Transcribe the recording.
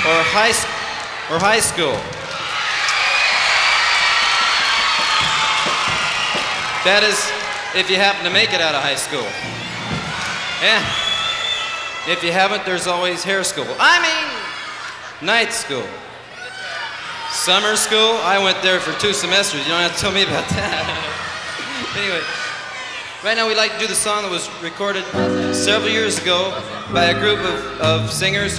or high school. That is, if you happen to make it out of high school. Yeah. If you haven't, there's always hair school. I mean, night school. Summer school, I went there for 2 semesters. You don't have to tell me about that. Anyway, right now we'd like to do the song that was recorded several years ago by a group of singers